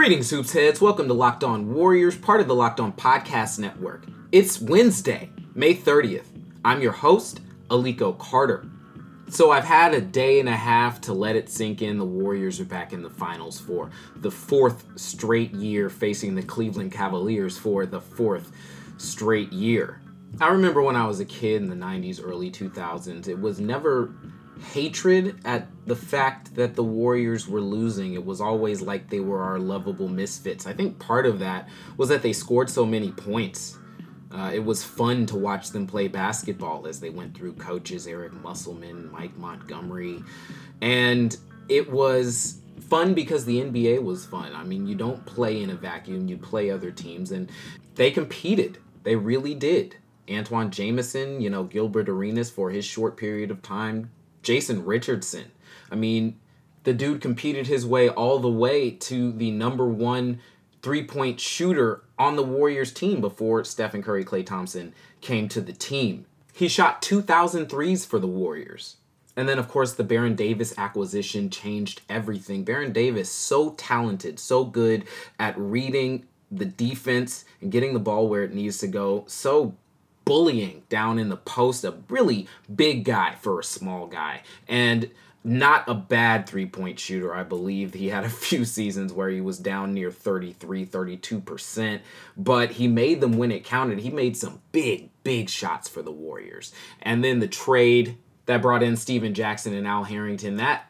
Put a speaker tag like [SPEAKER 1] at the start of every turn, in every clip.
[SPEAKER 1] Greetings, Hoops Heads. Welcome to Locked On Warriors, part of the Locked On Podcast Network. It's Wednesday, May 30th. I'm your host, Aliko Carter. So I've had a day and a half to let it sink in. The Warriors are back in the finals for the fourth straight year, facing the Cleveland Cavaliers for the fourth straight year. I remember when I was a kid in the 90s, early 2000s, it was never hatred at the fact that the Warriors were losing. It was always like they were our lovable misfits. I think part of that was that they scored so many points. It was fun to watch them play basketball as they went through coaches Eric Musselman, Mike Montgomery, and it was fun because the NBA was fun. I mean, you don't play in a vacuum, you play other teams, and they competed. They really did. Antoine Jamison, Gilbert Arenas for his short period of time, Jason Richardson. I mean, the dude competed his way all the way to the number one three-point shooter on the Warriors team before Stephen Curry, Klay Thompson came to the team. He shot 2,000 threes for the Warriors. And then, of course, the Baron Davis acquisition changed everything. Baron Davis, so talented, so good at reading the defense and getting the ball where it needs to go, so bullying down in the post, a really big guy for a small guy, and not a bad three-point shooter. I believe he had a few seasons where he was down near 33, 32%, but he made them when it counted. He made some big shots for the Warriors. And then the trade that brought in Steven Jackson and Al Harrington, that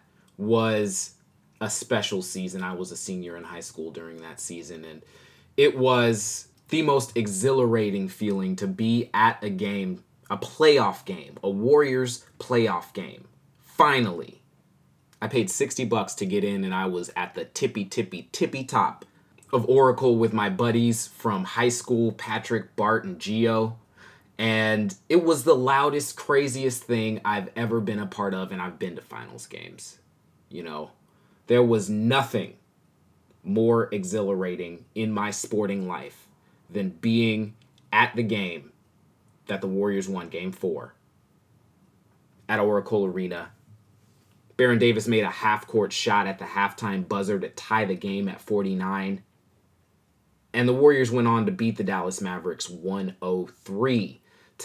[SPEAKER 1] was a special season. I was a senior in high school during that season, and it was the most exhilarating feeling to be at a game, a playoff game, a Warriors playoff game. Finally, I paid $60 to get in, and I was at the tippy top of Oracle with my buddies from high school, Patrick, Bart, and Gio. And it was the loudest, craziest thing I've ever been a part of, and I've been to finals games. There was nothing more exhilarating in my sporting life than being at the game that the Warriors won, Game 4, at Oracle Arena. Baron Davis made a half-court shot at the halftime buzzer to tie the game at 49. And the Warriors went on to beat the Dallas Mavericks 103-99.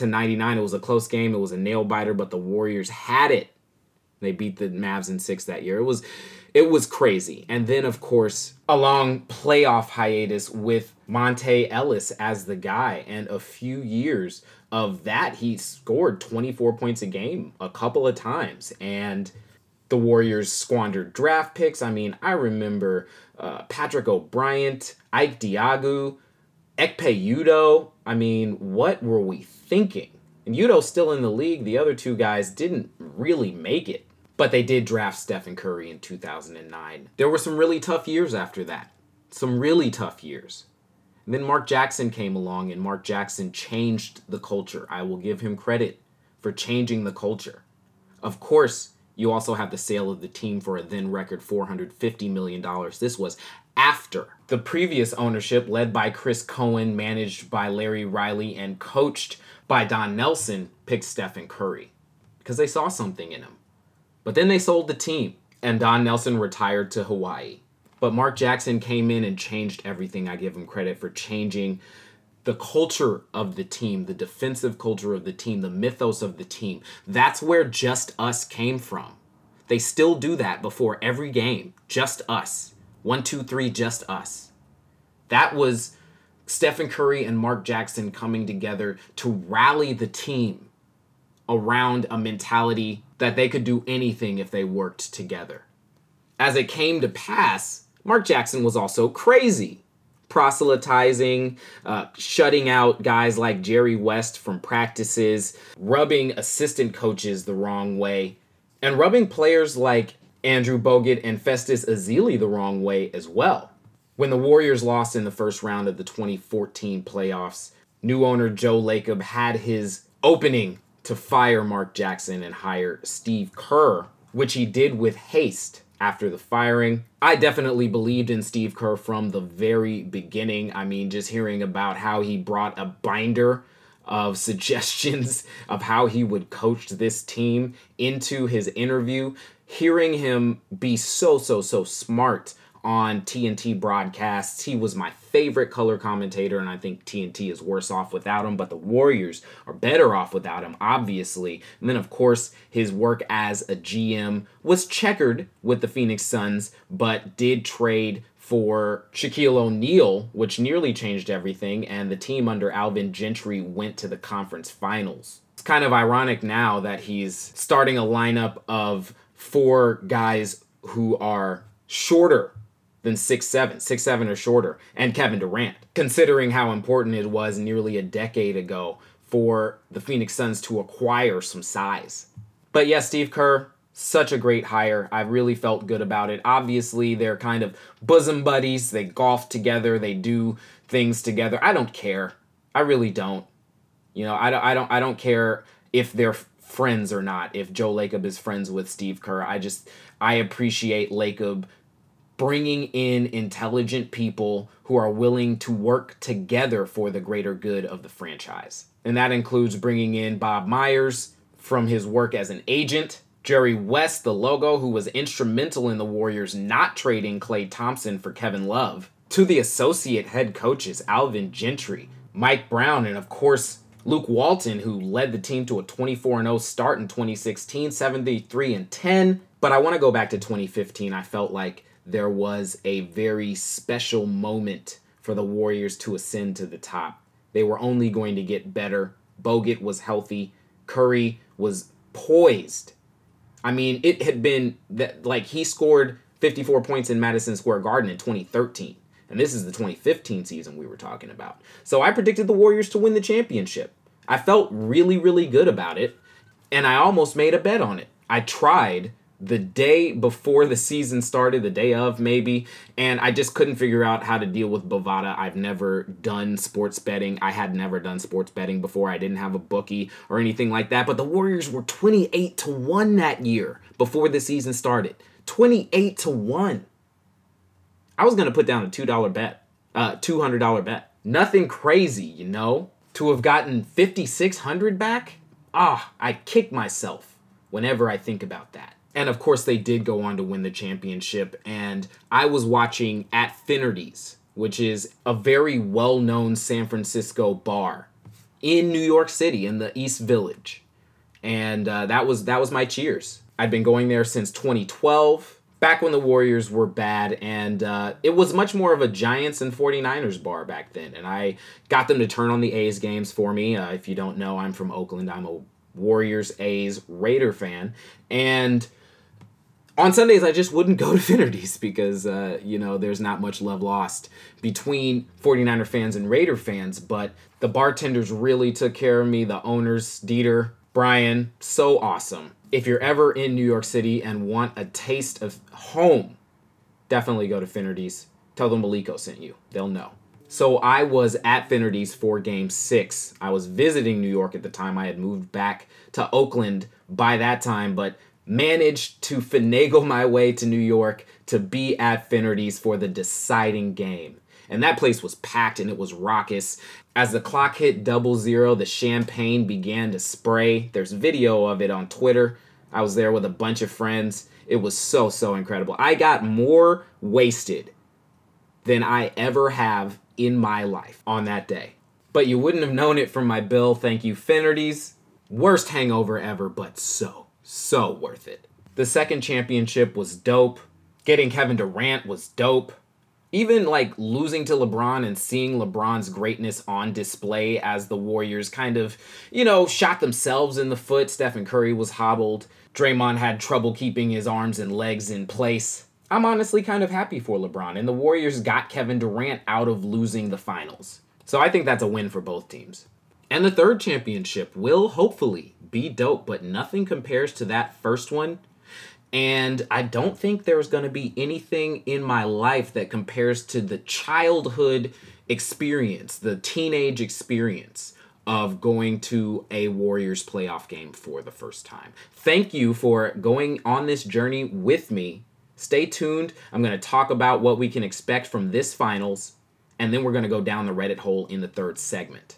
[SPEAKER 1] It was a close game. It was a nail-biter, but the Warriors had it. They beat the Mavs in 6 that year. It was crazy. And then, of course, a long playoff hiatus with Monte Ellis as the guy. And a few years of that, he scored 24 points a game a couple of times. And the Warriors squandered draft picks. I mean, I remember Patrick O'Brien, Ike Diagu, Ekpe Udoh. I mean, what were we thinking? And Udoh's still in the league. The other two guys didn't really make it. But they did draft Stephen Curry in 2009. There were some really tough years after that. Some really tough years. And then Mark Jackson came along, and Mark Jackson changed the culture. I will give him credit for changing the culture. Of course, you also have the sale of the team for a then record $450 million. This was after the previous ownership, led by Chris Cohen, managed by Larry Riley, and coached by Don Nelson, picked Stephen Curry because they saw something in him. But then they sold the team, and Don Nelson retired to Hawaii. But Mark Jackson came in and changed everything. I give him credit for changing the culture of the team, the defensive culture of the team, the mythos of the team. That's where Just Us came from. They still do that before every game. Just us. 1, 2, 3, just us. That was Stephen Curry and Mark Jackson coming together to rally the team around a mentality that they could do anything if they worked together. As it came to pass, Mark Jackson was also crazy. Proselytizing, shutting out guys like Jerry West from practices, rubbing assistant coaches the wrong way, and rubbing players like Andrew Bogut and Festus Ezeli the wrong way as well. When the Warriors lost in the first round of the 2014 playoffs, new owner Joe Lacob had his opening to fire Mark Jackson and hire Steve Kerr, which he did with haste after the firing. I definitely believed in Steve Kerr from the very beginning. I mean, just hearing about how he brought a binder of suggestions of how he would coach this team into his interview, hearing him be so smart on TNT broadcasts. He was my favorite color commentator, and I think TNT is worse off without him, but the Warriors are better off without him, obviously. And then, of course, his work as a GM was checkered with the Phoenix Suns, but did trade for Shaquille O'Neal, which nearly changed everything, and the team under Alvin Gentry went to the conference finals. It's kind of ironic now that he's starting a lineup of 4 guys who are shorter than 6'7" or shorter, and Kevin Durant, considering how important it was nearly a decade ago for the Phoenix Suns to acquire some size. But yeah, Steve Kerr, such a great hire. I really felt good about it. Obviously, they're kind of bosom buddies. They golf together. They do things together. I don't care. I really don't. You know, I don't care if they're friends or not, if Joe Lacob is friends with Steve Kerr. I appreciate Lacob bringing in intelligent people who are willing to work together for the greater good of the franchise. And that includes bringing in Bob Myers from his work as an agent, Jerry West, the logo, who was instrumental in the Warriors not trading Klay Thompson for Kevin Love, to the associate head coaches Alvin Gentry, Mike Brown, and of course Luke Walton, who led the team to a 24-0 start in 2016, 73-10. But I want to go back to 2015. I felt like there was a very special moment for the Warriors to ascend to the top. They were only going to get better. Bogut was healthy. Curry was poised. I mean, it had been that, like, he scored 54 points in Madison Square Garden in 2013. And this is the 2015 season we were talking about. So I predicted the Warriors to win the championship. I felt really, really good about it. And I almost made a bet on it. I tried the day before the season started, the day of maybe, and I just couldn't figure out how to deal with Bovada. I've never done sports betting. I had never done sports betting before. I didn't have a bookie or anything like that. But the Warriors were 28-1 that year before the season started. 28-1. I was going to put down a $2 bet, $200 bet. Nothing crazy, you know? To have gotten $5,600 back? I kick myself whenever I think about that. And of course, they did go on to win the championship. And I was watching at Finnerty's, which is a very well-known San Francisco bar in New York City, in the East Village. And that was my cheers. I'd been going there since 2012, back when the Warriors were bad. And it was much more of a Giants and 49ers bar back then. And I got them to turn on the A's games for me. If you don't know, I'm from Oakland. I'm a Warriors, A's, Raider fan. And on Sundays, I just wouldn't go to Finnerty's because, there's not much love lost between 49er fans and Raider fans. But the bartenders really took care of me. The owners, Dieter, Brian, so awesome. If you're ever in New York City and want a taste of home, definitely go to Finnerty's. Tell them Maliko sent you. They'll know. So I was at Finnerty's for Game 6. I was visiting New York at the time. I had moved back to Oakland by that time, but managed to finagle my way to New York to be at Finnerty's for the deciding game. And that place was packed and it was raucous. As the clock hit 00, the champagne began to spray. There's video of it on Twitter. I was there with a bunch of friends. It was so, so incredible. I got more wasted than I ever have in my life on that day. But you wouldn't have known it from my bill. Thank you, Finnerty's. Worst hangover ever, but so worth it. The second championship was dope. Getting Kevin Durant was dope. Even like losing to LeBron and seeing LeBron's greatness on display as the Warriors kind of, shot themselves in the foot. Stephen Curry was hobbled. Draymond had trouble keeping his arms and legs in place. I'm honestly kind of happy for LeBron, and the Warriors got Kevin Durant out of losing the finals. So I think that's a win for both teams. And the third championship will hopefully be dope, but nothing compares to that first one. And I don't think there's going to be anything in my life that compares to the childhood experience, the teenage experience of going to a Warriors playoff game for the first time. Thank you for going on this journey with me. Stay tuned. I'm going to talk about what we can expect from this finals, and then we're going to go down the Reddit hole in the third segment.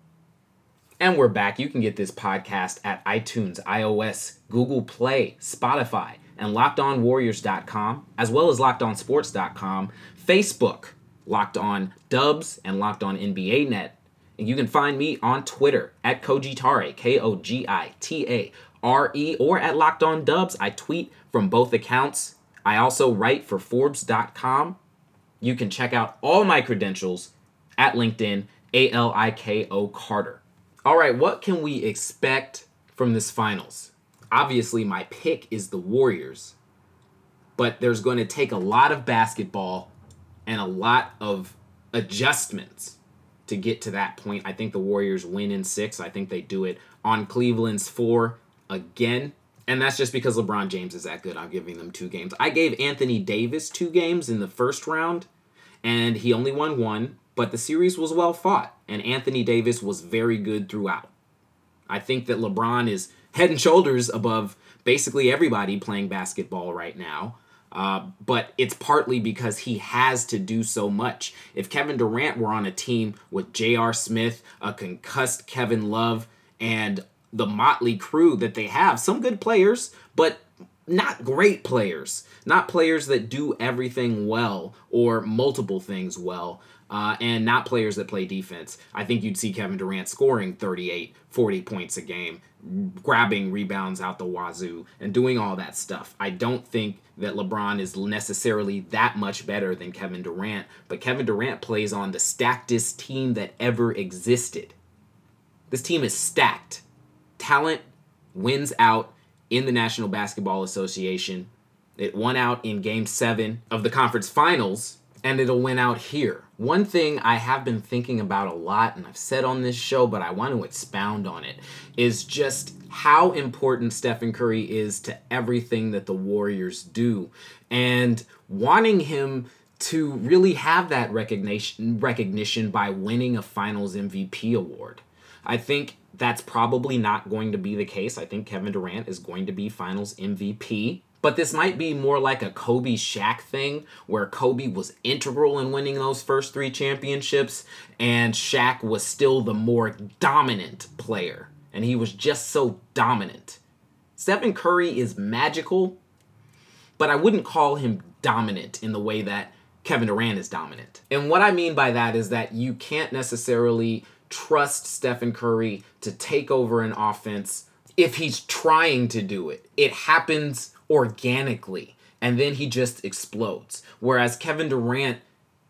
[SPEAKER 1] And we're back. You can get this podcast at iTunes, iOS, Google Play, Spotify, and LockedOnWarriors.com, as well as LockedOnSports.com, Facebook, Locked On Dubs, and Locked On NBA Net. And you can find me on Twitter at Kogitare, Kogitare, or at Locked On Dubs. I tweet from both accounts. I also write for Forbes.com. You can check out all my credentials at LinkedIn, Aliko Carter. All right, what can we expect from this finals? Obviously, my pick is the Warriors, but there's going to take a lot of basketball and a lot of adjustments to get to that point. I think the Warriors win in 6. I think they do it on Cleveland's 4 again. And that's just because LeBron James is that good. I'm giving them 2 games. I gave Anthony Davis 2 games in the first round, and he only won 1, but the series was well fought, and Anthony Davis was very good throughout. I think that LeBron is head and shoulders above basically everybody playing basketball right now, but it's partly because he has to do so much. If Kevin Durant were on a team with J.R. Smith, a concussed Kevin Love, and the motley crew that they have, some good players, but not great players, not players that do everything well or multiple things well, and not players that play defense. I think you'd see Kevin Durant scoring 38, 40 points a game, grabbing rebounds out the wazoo, and doing all that stuff. I don't think that LeBron is necessarily that much better than Kevin Durant, but Kevin Durant plays on the stackedest team that ever existed. This team is stacked. Talent wins out in the National Basketball Association. It won out in Game 7 of the conference finals, and it'll win out here. One thing I have been thinking about a lot, and I've said on this show, but I want to expound on it, is just how important Stephen Curry is to everything that the Warriors do, and wanting him to really have that recognition by winning a Finals MVP award. I think that's probably not going to be the case. I think Kevin Durant is going to be Finals MVP. But this might be more like a Kobe Shaq thing, where Kobe was integral in winning those first 3 championships, and Shaq was still the more dominant player. And he was just so dominant. Stephen Curry is magical, but I wouldn't call him dominant in the way that Kevin Durant is dominant. And what I mean by that is that you can't necessarily trust Stephen Curry to take over an offense if he's trying to do it. It happens organically, and then he just explodes. Whereas Kevin Durant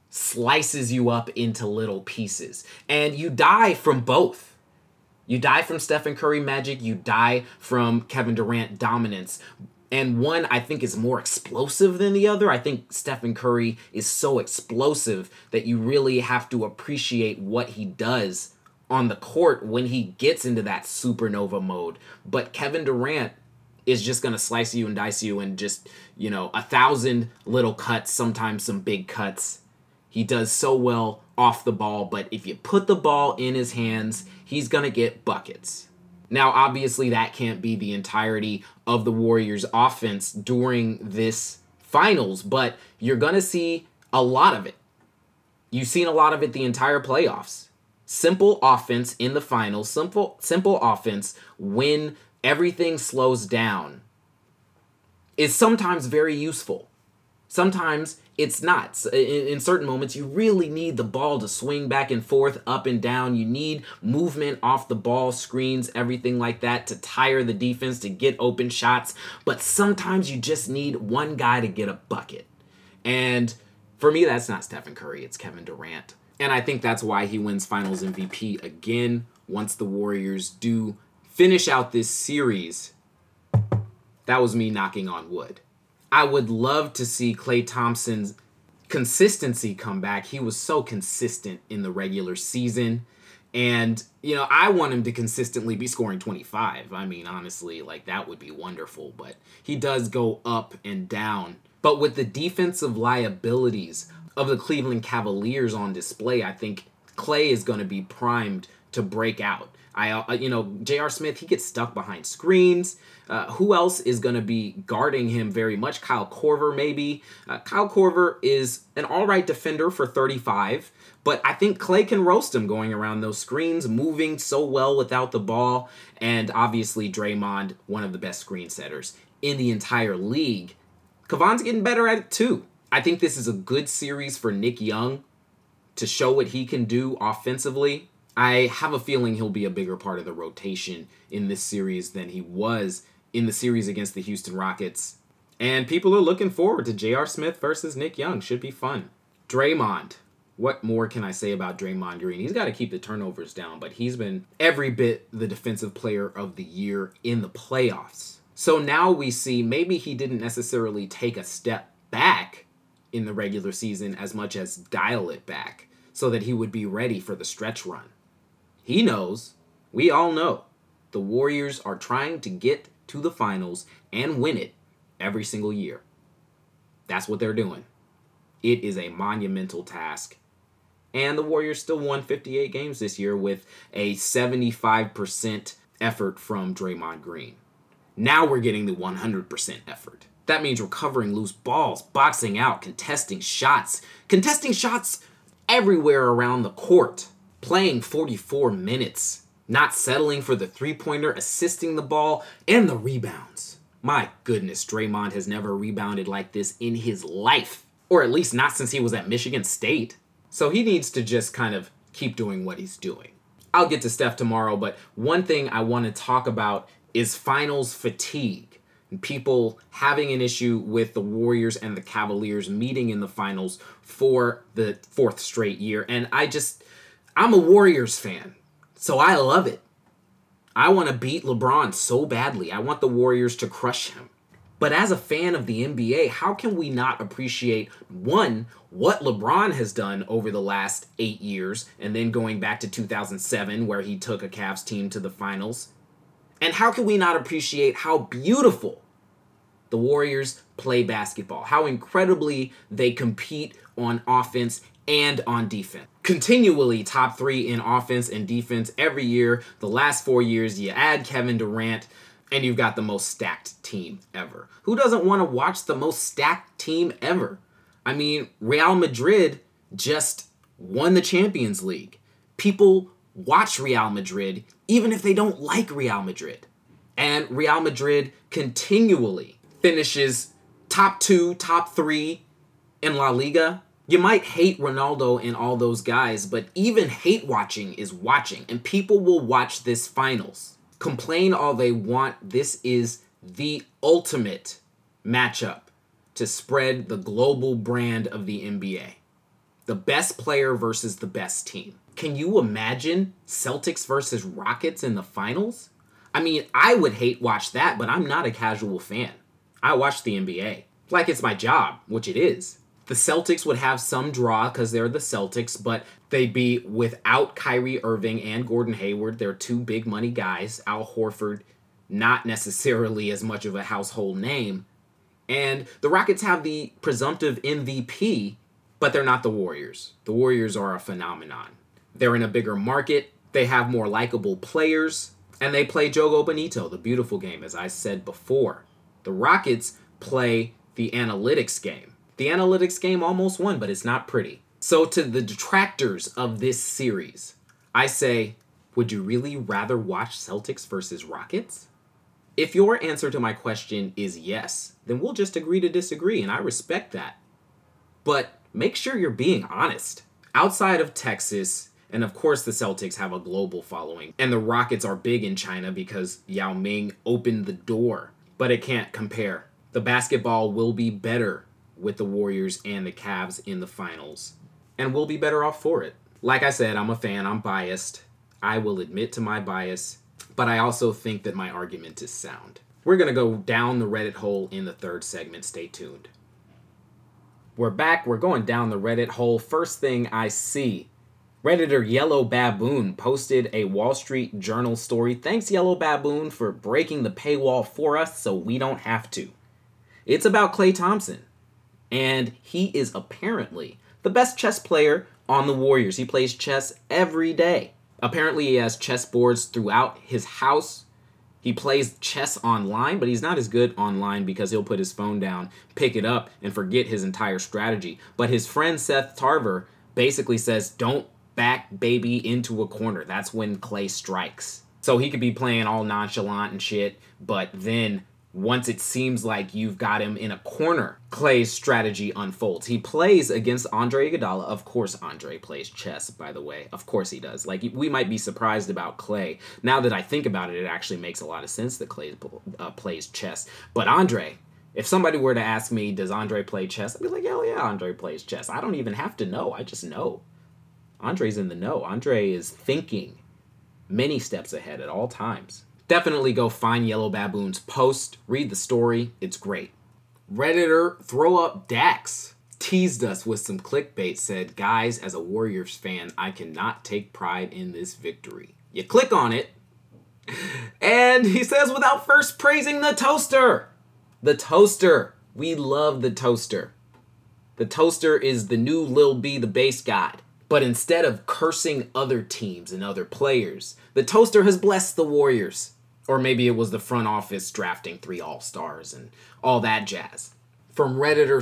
[SPEAKER 1] slices you up into little pieces, and you die from both. You die from Stephen Curry magic, you die from Kevin Durant dominance. And one, I think, is more explosive than the other. I think Stephen Curry is so explosive that you really have to appreciate what he does on the court when he gets into that supernova mode. But Kevin Durant is just going to slice you and dice you and just, 1,000 little cuts, sometimes some big cuts. He does so well off the ball, but if you put the ball in his hands, he's going to get buckets. Now, obviously, that can't be the entirety of the Warriors' offense during this finals, but you're going to see a lot of it. You've seen a lot of it the entire playoffs. Simple offense in the finals, simple offense when everything slows down is sometimes very useful. Sometimes it's not. In certain moments, you really need the ball to swing back and forth, up and down. You need movement off the ball, screens, everything like that to tire the defense, to get open shots. But sometimes you just need one guy to get a bucket. And for me, that's not Stephen Curry. It's Kevin Durant. And I think that's why he wins Finals MVP again once the Warriors do finish out this series. That was me knocking on wood. I would love to see Klay Thompson's consistency come back. He was so consistent in the regular season. And, I want him to consistently be scoring 25. I mean, honestly, that would be wonderful. But he does go up and down. But with the defensive liabilities of the Cleveland Cavaliers on display, I think Klay is going to be primed to break out. J.R. Smith, he gets stuck behind screens. Who else is going to be guarding him very much? Kyle Korver, maybe. Kyle Korver is an all right defender for 35, but I think Klay can roast him going around those screens, moving so well without the ball, and obviously Draymond, one of the best screen setters in the entire league, Kevon's getting better at it too. I think this is a good series for Nick Young to show what he can do offensively. I have a feeling he'll be a bigger part of the rotation in this series than he was in the series against the Houston Rockets. And people are looking forward to J.R. Smith versus Nick Young. Should be fun. Draymond. What more can I say about Draymond Green? He's got to keep the turnovers down, but he's been every bit the defensive player of the year in the playoffs. So now we see maybe he didn't necessarily take a step back in the regular season as much as dial it back so that he would be ready for the stretch run. He knows, we all know, the Warriors are trying to get to the finals and win it every single year. That's what they're doing. It is a monumental task. And the Warriors still won 58 games this year with a 75% effort from Draymond Green. Now we're getting the 100% effort. That means recovering loose balls, boxing out, contesting shots everywhere around the court, playing 44 minutes, not settling for the three-pointer, assisting the ball, and the rebounds. My goodness, Draymond has never rebounded like this in his life, or at least not since he was at Michigan State. So he needs to just kind of keep doing what he's doing. I'll get to Steph tomorrow, but one thing I want to talk about is finals fatigue. And people having an issue with the Warriors and the Cavaliers meeting in the finals for the fourth straight year. And I'm a Warriors fan, so I love it. I want to beat LeBron so badly. I want the Warriors to crush him. But as a fan of the NBA, how can we not appreciate, one, what LeBron has done over the last 8 years, and then going back to 2007 where he took a Cavs team to the finals? And how can we not appreciate how beautiful the Warriors play basketball, how incredibly they compete on offense and on defense. Continually top 3 in offense and defense every year. The last 4 years, you add Kevin Durant, and you've got the most stacked team ever. Who doesn't want to watch the most stacked team ever? I mean, Real Madrid just won the Champions League. People watch Real Madrid even if they don't like Real Madrid. And Real Madrid continually finishes top 2, top 3 in La Liga. You might hate Ronaldo and all those guys, but even hate watching is watching, and people will watch this finals. Complain all they want. This is the ultimate matchup to spread the global brand of the NBA. The best player versus the best team. Can you imagine Celtics versus Rockets in the finals? I mean, I would hate watch that, but I'm not a casual fan. I watch the NBA. Like it's my job, which it is. The Celtics would have some draw because they're the Celtics, but they'd be without Kyrie Irving and Gordon Hayward. They're 2 big money guys. Al Horford, not necessarily as much of a household name. And the Rockets have the presumptive MVP, but they're not the Warriors. The Warriors are a phenomenon. They're in a bigger market. They have more likable players. And they play Jogo Bonito, the beautiful game, as I said before. The Rockets play the analytics game. The analytics game almost won, but it's not pretty. So to the detractors of this series, I say, would you really rather watch Celtics versus Rockets? If your answer to my question is yes, then we'll just agree to disagree, and I respect that. But make sure you're being honest. Outside of Texas, and of course the Celtics have a global following, and the Rockets are big in China because Yao Ming opened the door, but it can't compare. The basketball will be better with the Warriors and the Cavs in the finals, and we'll be better off for it. Like I said, I'm a fan, I'm biased. I will admit to my bias, but I also think that my argument is sound. We're going to go down the Reddit hole in the third segment. Stay tuned. We're back. We're going down the Reddit hole. First thing I see, Redditor Yellow Baboon posted a Wall Street Journal story. Thanks, Yellow Baboon, for breaking the paywall for us so we don't have to. It's about Klay Thompson, and he is apparently the best chess player on the Warriors. He plays chess every day. Apparently, he has chessboards throughout his house. He plays chess online, but he's not as good online because he'll put his phone down, pick it up, and forget his entire strategy. But his friend Seth Tarver basically says, don't back baby into a corner. That's when Klay strikes. So he could be playing all nonchalant and shit, but then once it seems like you've got him in a corner, Klay's strategy unfolds. He plays against Andre Iguodala. Of course Andre plays chess, by the way. Of course he does. Like, we might be surprised about Klay. Now that I think about it, it actually makes a lot of sense that Klay plays chess. But Andre, if somebody were to ask me, does Andre play chess? I'd be like, hell yeah, Andre plays chess. I don't even have to know. I just know. Andre's in the know. Andre is thinking many steps ahead at all times. Definitely go find Yellow Baboon's post, read the story, it's great. Redditor Throw Up Dax teased us with some clickbait, said, guys, as a Warriors fan, I cannot take pride in this victory. You click on it, and he says, without first praising the toaster. The toaster. We love the toaster. The toaster is the new Lil B, the bass god. But instead of cursing other teams and other players, the toaster has blessed the Warriors. Or maybe it was the front office drafting 3 All-Stars and all that jazz. From Redditor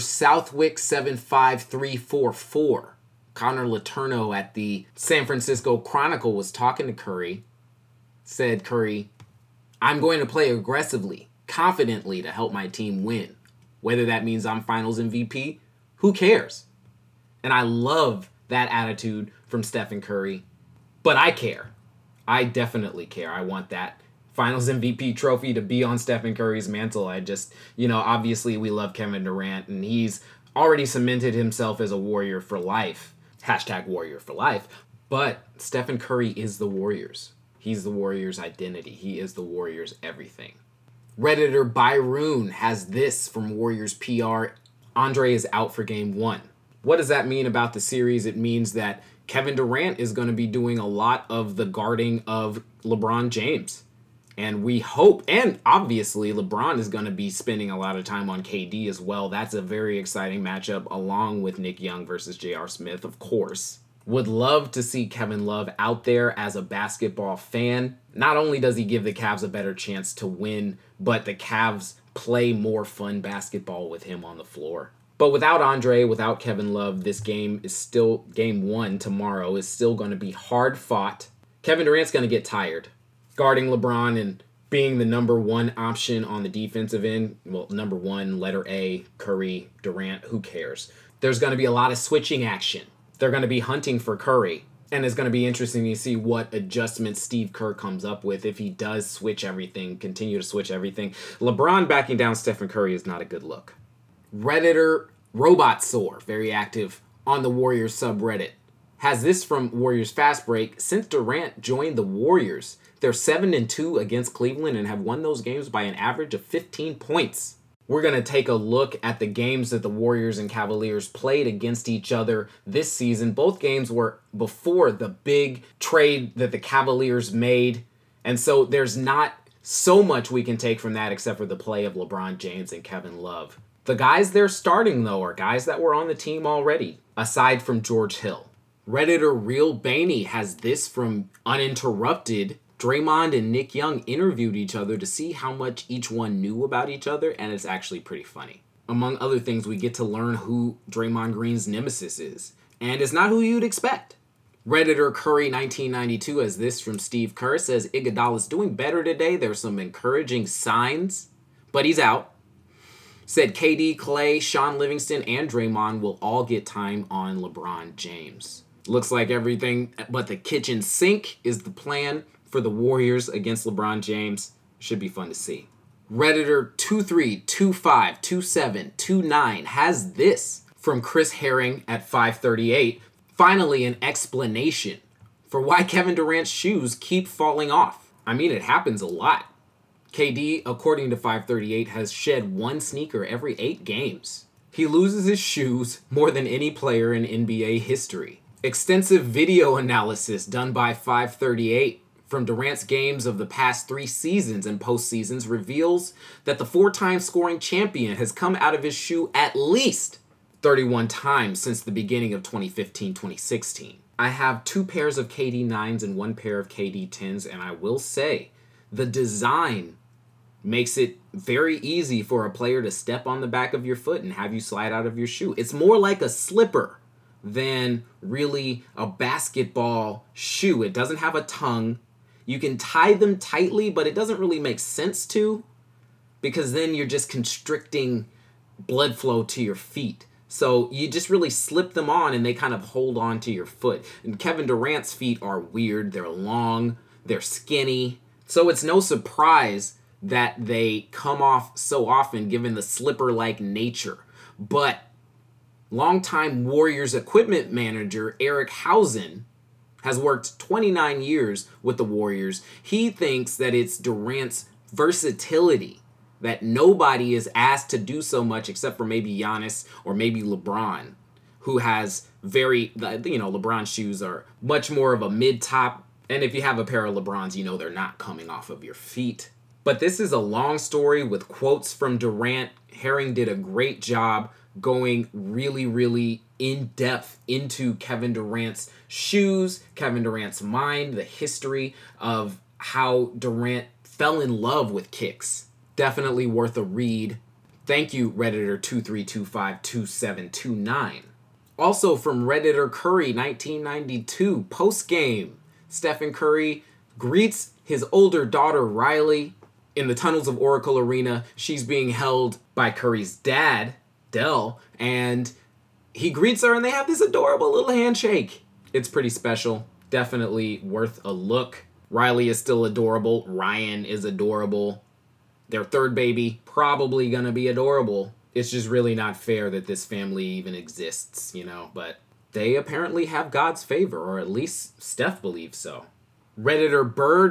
[SPEAKER 1] Southwick75344, Connor Letourneau at the San Francisco Chronicle was talking to Curry. Said Curry, I'm going to play aggressively, confidently to help my team win. Whether that means I'm finals MVP, who cares? And I love that attitude from Stephen Curry. But I care. I definitely care. I want that Finals MVP trophy to be on Stephen Curry's mantle. I just, obviously we love Kevin Durant, and he's already cemented himself as a Warrior for life. #Warrior for life. But Stephen Curry is the Warriors. He's the Warriors' identity. He is the Warriors' everything. Redditor Byroon has this from Warriors PR. Andre is out for Game 1. What does that mean about the series? It means that Kevin Durant is going to be doing a lot of the guarding of LeBron James. And we hope, and obviously LeBron is going to be spending a lot of time on KD as well. That's a very exciting matchup, along with Nick Young versus J.R. Smith, of course. Would love to see Kevin Love out there as a basketball fan. Not only does he give the Cavs a better chance to win, but the Cavs play more fun basketball with him on the floor. But without Andre, without Kevin Love, this game is still, Game 1 tomorrow is still going to be hard fought. Kevin Durant's going to get tired guarding LeBron and being the number 1 option on the defensive end. Well, number 1, letter A, Curry, Durant, who cares? There's going to be a lot of switching action. They're going to be hunting for Curry. And it's going to be interesting to see what adjustments Steve Kerr comes up with if he does switch everything, continue to switch everything. LeBron backing down Stephen Curry is not a good look. Redditor Robotsaur, very active on the Warriors subreddit, has this from Warriors Fast Break. Since Durant joined the Warriors, they're 7-2 against Cleveland and have won those games by an average of 15 points. We're going to take a look at the games that the Warriors and Cavaliers played against each other this season. Both games were before the big trade that the Cavaliers made. And so there's not so much we can take from that except for the play of LeBron James and Kevin Love. The guys they're starting, though, are guys that were on the team already, aside from George Hill. Redditor Real Baney has this from Uninterrupted. Draymond and Nick Young interviewed each other to see how much each one knew about each other, and it's actually pretty funny. Among other things, we get to learn who Draymond Green's nemesis is, and it's not who you'd expect. Redditor Curry1992 has this from Steve Kerr, says Iguodala's doing better today. There's some encouraging signs, but he's out. Said KD, Klay, Sean Livingston, and Draymond will all get time on LeBron James. Looks like everything but the kitchen sink is the plan for the Warriors against LeBron James. Should be fun to see. Redditor 23252729 has this from Chris Herring at 538. Finally, an explanation for why Kevin Durant's shoes keep falling off. I mean, it happens a lot. KD, according to 538, has shed 1 sneaker every 8 games. He loses his shoes more than any player in NBA history. Extensive video analysis done by 538 from Durant's games of the past 3 seasons and postseasons reveals that the 4-time scoring champion has come out of his shoe at least 31 times since the beginning of 2015-2016. I have 2 pairs of KD 9s and 1 pair of KD 10s, and I will say the design makes it very easy for a player to step on the back of your foot and have you slide out of your shoe. It's more like a slipper than really a basketball shoe. It doesn't have a tongue. You can tie them tightly, but it doesn't really make sense to. because then you're just constricting blood flow to your feet. So you just really slip them on and they kind of hold on to your foot. And Kevin Durant's feet are weird. They're long, they're skinny. So it's no surprise that they come off so often given the slipper-like nature. But longtime Warriors equipment manager Eric Hausen has worked 29 years with the Warriors. He thinks that it's Durant's versatility that nobody is asked to do so much except for maybe Giannis or maybe LeBron, who has LeBron's shoes are much more of a mid-top. And if you have a pair of LeBrons, they're not coming off of your feet. But this is a long story with quotes from Durant. Herring did a great job going really, really in-depth into Kevin Durant's shoes, Kevin Durant's mind, the history of how Durant fell in love with kicks. Definitely worth a read. Thank you, Redditor 23252729. Also from Redditor Curry 1992, post-game, Stephen Curry greets his older daughter Riley in the tunnels of Oracle Arena. She's being held by Curry's dad, Dell, and he greets her and they have this adorable little handshake. It's pretty special. Definitely worth a look. Riley is still adorable. Ryan is adorable. Their third baby, probably gonna be adorable. It's just really not fair that this family even exists, but they apparently have God's favor, or at least Steph believes so. Redditor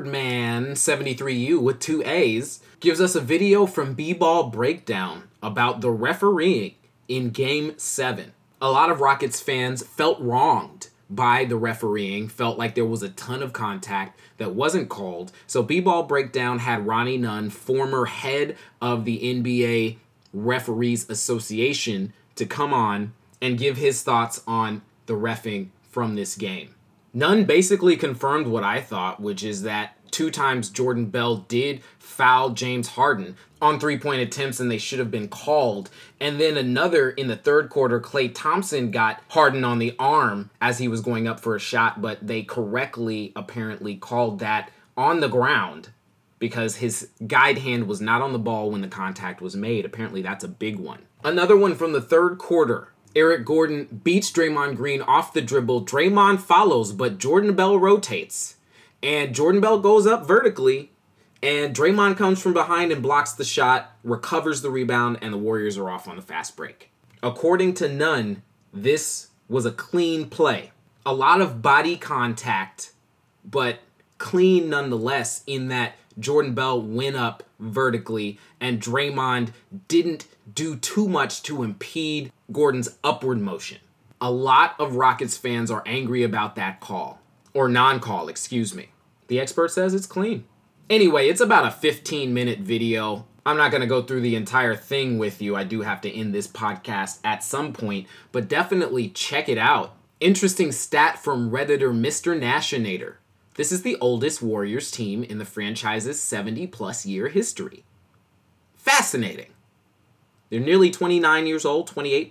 [SPEAKER 1] Birdman73U with 2 A's gives us a video from B-Ball Breakdown about the refereeing in Game 7. A lot of Rockets fans felt wronged by the refereeing, felt like there was a ton of contact that wasn't called. So B-Ball Breakdown had Ronnie Nunn, former head of the NBA Referees Association, to come on and give his thoughts on the reffing from this game. Nunn basically confirmed what I thought, which is that 2 times Jordan Bell did foul James Harden on 3-point attempts and they should have been called. And then another in the third quarter, Klay Thompson got Harden on the arm as he was going up for a shot, but they correctly apparently called that on the ground because his guide hand was not on the ball when the contact was made. Apparently that's a big one. Another one from the third quarter. Eric Gordon beats Draymond Green off the dribble. Draymond follows, but Jordan Bell rotates. And Jordan Bell goes up vertically, and Draymond comes from behind and blocks the shot, recovers the rebound, and the Warriors are off on the fast break. According to Nunn, this was a clean play. A lot of body contact, but clean nonetheless, in that Jordan Bell went up vertically, and Draymond didn't do too much to impede Gordon's upward motion. A lot of Rockets fans are angry about that call. Or non-call, excuse me. The expert says it's clean. Anyway, it's about a 15-minute video. I'm not going to go through the entire thing with you. I do have to end this podcast at some point, but definitely check it out. Interesting stat from Redditor Mr. Nashinator. This is the oldest Warriors team in the franchise's 70-plus year history. Fascinating. They're nearly 29 years old,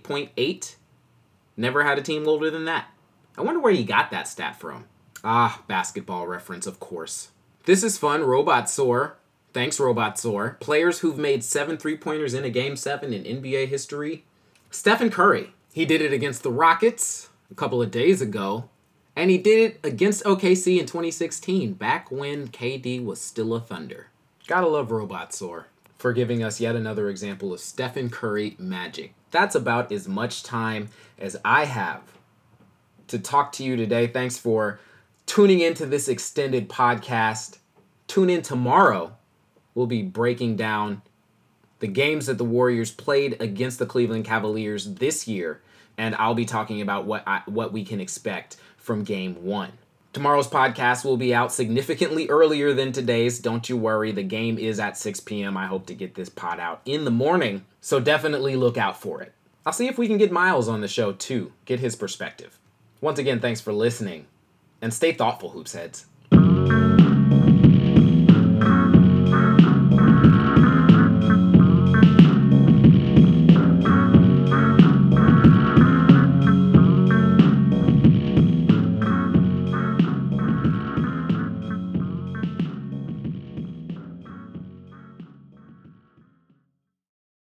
[SPEAKER 1] 28.8. Never had a team older than that. I wonder where he got that stat from. Ah, basketball reference, of course. This is fun. Robot Soar. Thanks, Robot Soar. Players who've made 7 3-pointers in a Game 7 in NBA history. Stephen Curry. He did it against the Rockets a couple of days ago. And he did it against OKC in 2016, back when KD was still a Thunder. Gotta love Robot Soar for giving us yet another example of Stephen Curry magic. That's about as much time as I have to talk to you today. Thanks for tuning into this extended podcast. Tune in tomorrow. We'll be breaking down the games that the Warriors played against the Cleveland Cavaliers this year, and I'll be talking about what we can expect from Game 1. Tomorrow's podcast will be out significantly earlier than today's. Don't you worry, the game is at 6 p.m. I hope to get this pod out in the morning, so definitely look out for it. I'll see if we can get Miles on the show too, get his perspective. Once again, thanks for listening, and stay thoughtful, Hoops Heads.